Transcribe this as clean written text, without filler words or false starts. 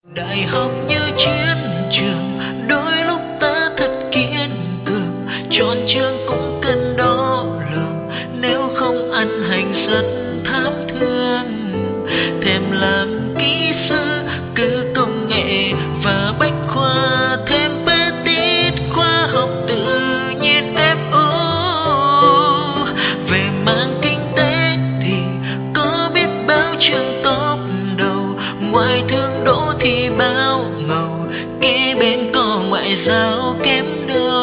Đại học như chiến trường, đôi lúc ta thật kiên cường, chọn trường cũng cần đo lường, nếu không ăn hành rất thảm thương. Thêm làm kỹ sư, cứ công nghệ và bách khoa, thêm petit khoa học tự nhiên FO. Về mảng kinh tế thì có biết bao trường top đầu, ngoại thương đỗ thì bao ngầu, kế bên có ngoại giao kém đâu.